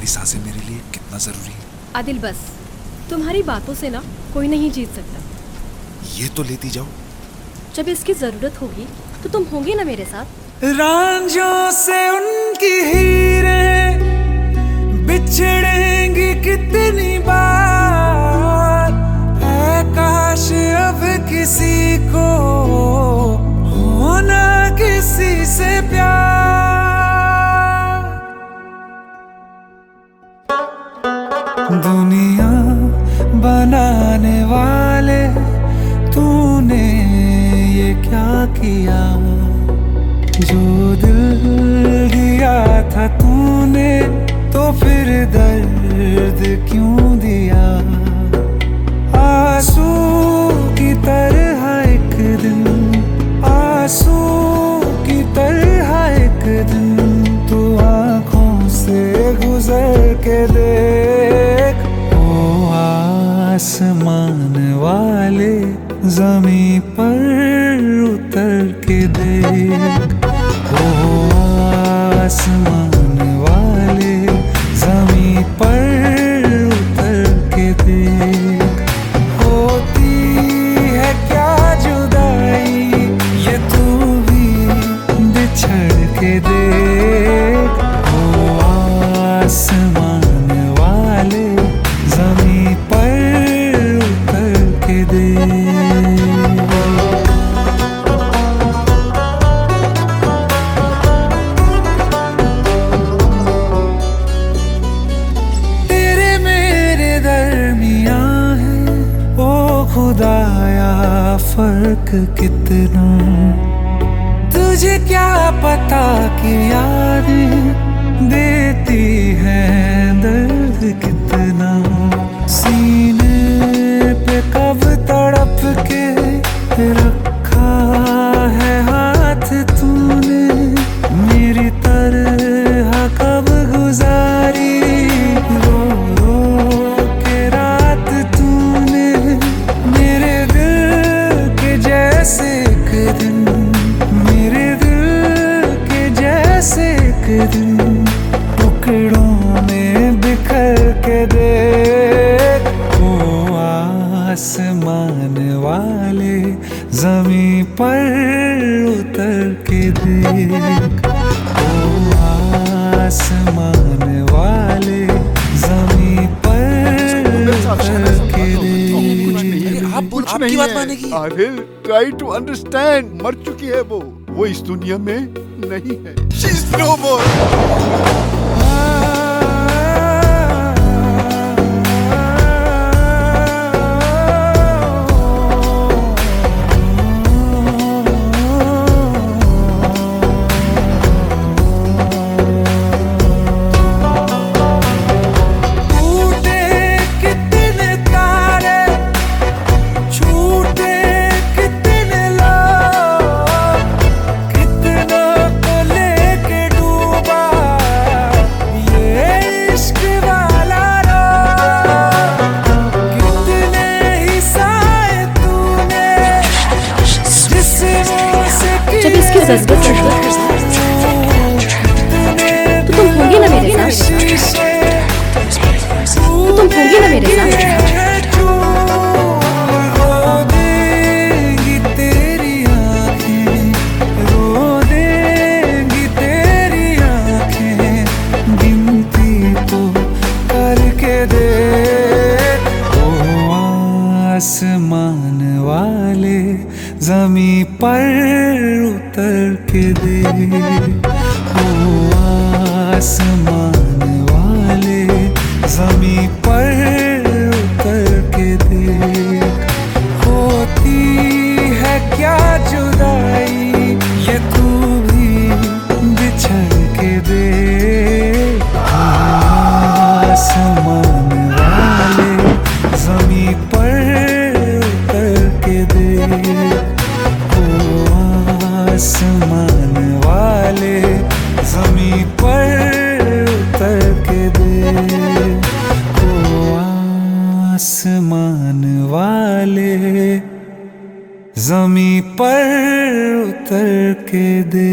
तुम्हारी सांसें मेरे लिए कितना जरूरी है। आदिल बस, तुम्हारी बातों से ना कोई नहीं जीत सकता। ये तो लेती जाओ। जब इसकी जरूरत होगी तो तुम होगी ना मेरे साथ। रांझों से उनकी हीरें बिछड़ेंगी कितनी बार, है काश अब किसी को होना किसी से प्यार। दुनिया बनाने वाले तूने ये क्या किया, जो दिल दिया था तूने तो फिर दर्द क्यों दिया। आंसू की तरह एक दिन, आंसू की तरह एक दिन तू आँखों से गुजर के देख। ओ आसमान वाले ज़मीं पर उतर के देख, ओ आसमान वाले ज़मीं पर उतर के देख। होती है क्या जुदाई ये तू भी बिछड़ के देख, ओ आसमान वाले ज़मीं पर उतर के देख। खुदाया फर्क कितना, तुझे क्या पता कि यादें देती हैं दर्द कितना। सीने पे कब तड़प के रखा है हाथ तूने, मेरी तरह कब गुजारी रो रो के रात तूने। मेरे दिल के जैसे एक दिन, मेरे दिल के जैसे एक दिन टुकड़ों में बिखर के देख। ओ आसमान वाले ज़मीं पर उतर के देख, ओ आसमान वाले ज़मीं पर उतर के देख। आपकी बात मानेगी। आदिल ट्राई टू अंडरस्टैंड, मर चुकी है वो इस दुनिया में नहीं है। She is no more. जब इसकी जरूरत होगी तो तुम होगी ना मेरे साथ, तो तुम होगी ना मेरे साथ। आसमान वाले ज़मीं पर उतर के देख, ओ आसमान वाले ज़मीं पर उतर के देख। होती है क्या जुदाई ये तू भी बिछड़ के देख, आसमान वाले ज़मीं पर आसमान वाले ज़मीं पर उतर के देख, ओ आसमान वाले ज़मीं पर उतर के देख।